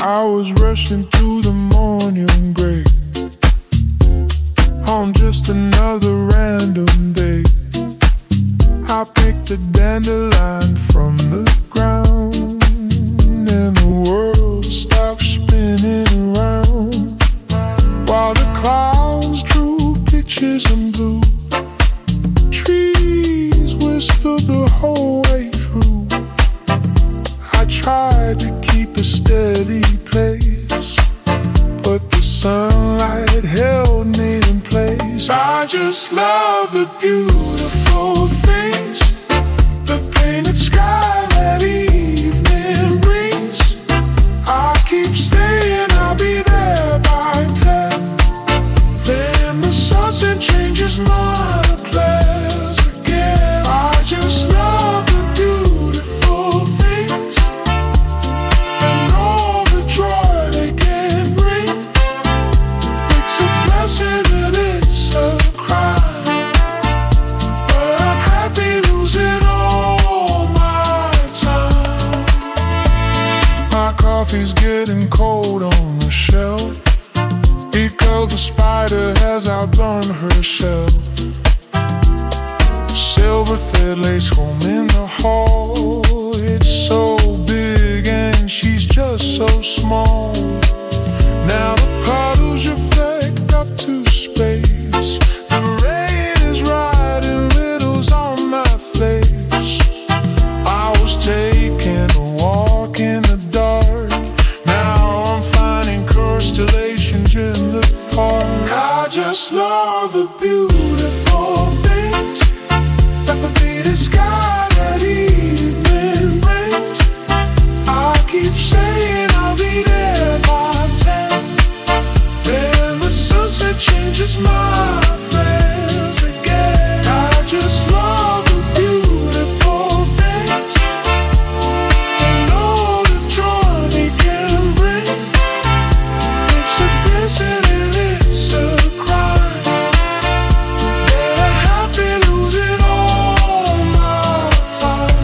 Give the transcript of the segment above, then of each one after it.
I was rushing through the morning gray on just another random day. I picked a dandelion from the ground, and the world stopped spinning around while the clouds drew pictures in blue. Trees whispered the whole way through. I tried to keep a steady pace, but the sunlight held me in place. I just love the beautiful things, the painted sky that evening brings. I keep staying, I'll be there by 10. Then the sunset changes my plans again. I just love the beautiful things and all the joy they can bring. It's a blessing and it's a crime, but I'm happy losing all my time. My coffee's getting cold on the shelf because the spider has outdone herself. Silver thread lace home in the hall. It's so big and she's just so small. Now the puddles reflect up to space. The rain is writing riddles on my face. I was taking a walk in the dark. Now I'm finding constellations in the park. I just love the beautiful things that the painted sky that evening brings. I keep saying I'll be there by 10. Then the sunset changes my plans again. I just love the beautiful things and all the joy they can bring. It's a blessing and it's a crime, that I'm happy losing all my time.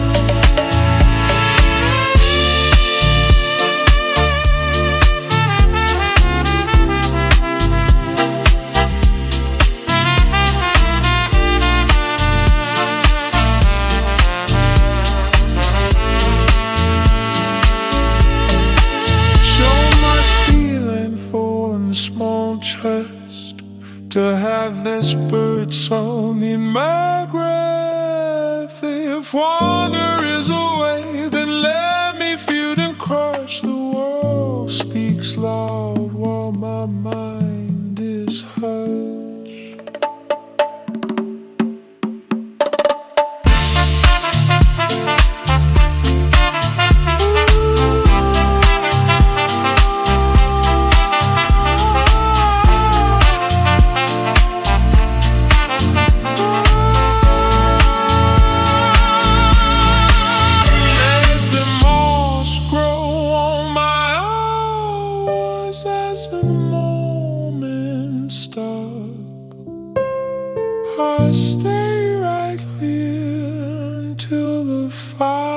So much feeling for in the small chest, to have this bird song in my breath. If wonder is a way, then let me feel and crush. The world speaks loud while my mind is hushed. Let the moss grow on my hours as in a moment stop. I stay right here until the fire